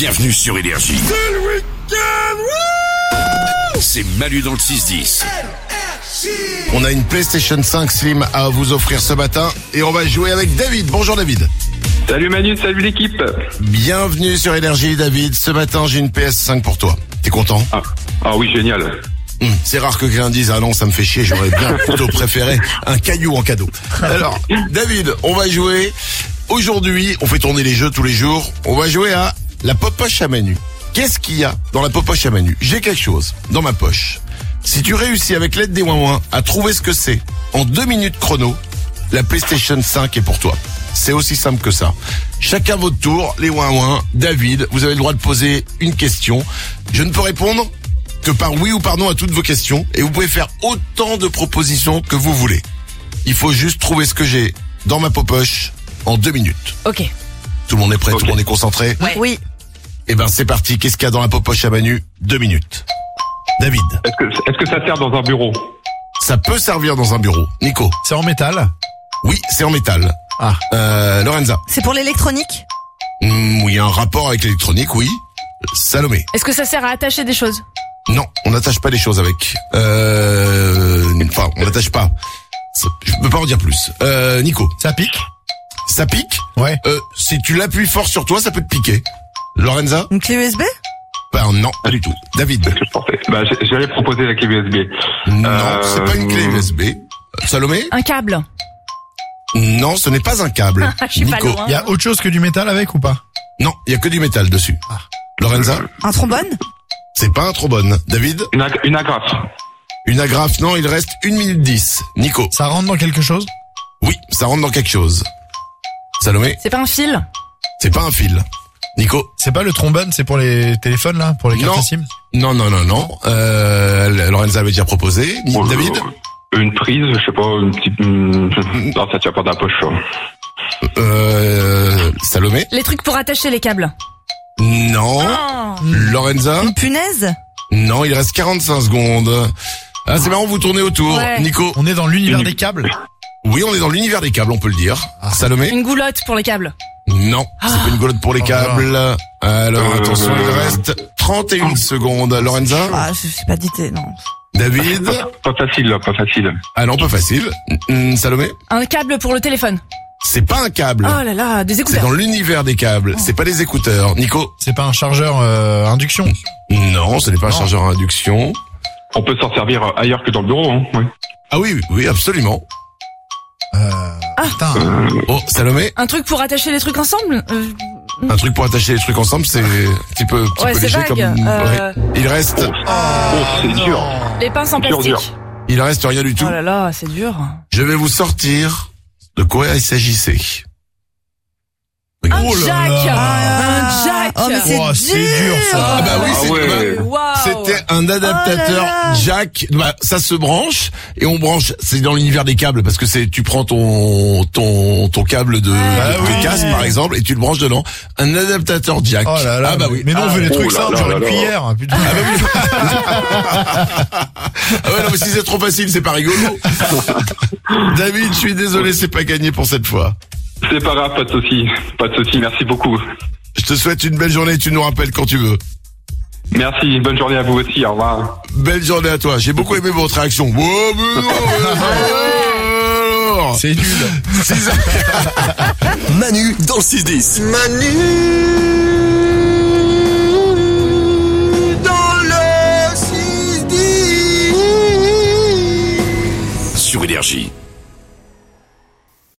Bienvenue sur Énergie. C'est le week-end. C'est Manu dans le 6-10. On a une PlayStation 5 Slim à vous offrir ce matin et on va jouer avec David. Bonjour David. Salut Manu, salut l'équipe. Bienvenue sur Énergie David. Ce matin j'ai une PS5 pour toi. T'es content? Ah oui, génial. C'est rare que quelqu'un dise « Ah non, ça me fait chier, j'aurais bien plutôt préféré un caillou en cadeau ». Alors, David, on va jouer. Aujourd'hui, on fait tourner les jeux tous les jours. On va jouer à la poche à Manu. Qu'est-ce qu'il y a dans la poche à Manu? J'ai quelque chose dans ma poche. Si tu réussis avec l'aide des ouin-ouin à trouver ce que c'est en 2 minutes chrono, la PlayStation 5 est pour toi. C'est aussi simple que ça. Chacun votre tour, les ouin-ouin. David, vous avez le droit de poser une question. Je ne peux répondre que par oui ou par non à toutes vos questions. Et vous pouvez faire autant de propositions que vous voulez. Il faut juste trouver ce que j'ai dans ma poche en 2 minutes. Ok. Tout le monde est prêt, Ok. tout le monde est concentré? Ouais. Oui. Eh ben c'est parti, qu'est-ce qu'il y a dans la poche à Manu? 2 minutes. David, Est-ce que ça sert dans un bureau? ça peut servir dans un bureau. Nico? C'est en métal? Oui, c'est en métal. Ah. Lorenza? C'est pour l'électronique? Oui, un rapport avec l'électronique, oui. Salomé? Est-ce que ça sert à attacher des choses? Non, on n'attache pas les choses avec. Enfin, on n'attache pas. Je peux pas en dire plus. Nico? Ça pique? Ça pique? Ouais. Si tu l'appuies fort sur toi, ça peut te piquer. Lorenza? Une clé USB? Ben non, pas du tout. David? Qu'est-ce que je pensais? J'allais proposer la clé USB. Non, c'est pas une clé USB. Salomé? Un câble? Non, ce n'est pas un câble. Je suis pas Nico? loin. Il y a autre chose que du métal avec ou pas? Non, il y a que du métal dessus. Ah. Lorenza? Un trombone? C'est pas un trombone. David? Une agrafe. Une agrafe? Non, il reste 1 minute 10. Nico? Ça rentre dans quelque chose? Oui, ça rentre dans quelque chose. Salomé? C'est pas un fil? C'est pas un fil. Nico? C'est pas le trombone, c'est pour les téléphones là, pour les cartes Non. SIM? Non. Lorenza avait déjà proposé. David? Une prise, je sais pas, une petite... Non, ça tient pas dans la poche. Ça. Salomé? Les trucs pour attacher les câbles? Non. Oh. Lorenza? Une punaise? Non, il reste 45 secondes. Ah, c'est marrant, vous tournez autour. Ouais. Nico? On est dans l'univers des câbles? Oui, on est dans l'univers des câbles, on peut le dire. Salomé? Une goulotte pour les câbles? Non, c'est pas une goulotte pour les câbles. Alors, attention, il reste 31 secondes. Lorenza? Je sais pas d'idée, non. David? Pas facile, là, pas facile. Ah non, pas facile. Salomé? Un câble pour le téléphone? C'est pas un câble. Oh là là, des C'est écouteurs? dans l'univers des câbles. C'est pas des écouteurs. Nico? C'est pas un chargeur induction? Non, ce n'est pas un chargeur à induction. On peut s'en servir ailleurs que dans le bureau, hein. Oui. Ah oui, absolument. Putain. Oh, Salomé? Un truc pour attacher les trucs ensemble? Un truc pour attacher les trucs ensemble, c'est un petit peu Ouais, c'est léger vague. comme... Ouais. Il reste C'est dur. Les pinces en Dur, dur. plastique? il reste rien du tout. Oh là là, c'est dur. Je vais vous sortir de quoi il s'agissait. Un Oh là jack! là. Un jack! Oh, mais c'est Oh, c'est dur ça. Ah bah oui, Ah ouais. Waouh! c'était un adaptateur Oh là là. jack. Bah, ça se branche et on branche. C'est dans l'univers des câbles parce que tu prends ton câble de oui. casque par exemple et tu le branches dedans. Un adaptateur jack. Oh là là. Ah bah oui. Mais non, on veut les Oh trucs là simples, là genre là une là. cuillère. Putain. Ah ouais, non, mais si c'est trop facile, c'est pas rigolo. David, je suis désolé, c'est pas gagné pour cette fois. C'est pas grave, pas de souci. Pas de souci, merci beaucoup. Je te souhaite une belle journée, tu nous rappelles quand tu veux. Merci, bonne journée à vous aussi, au revoir. Belle journée à toi. J'ai beaucoup aimé votre réaction. Oh, mais non, alors. C'est nul. 6 heures. Manu dans le 6-10. Sur Énergie.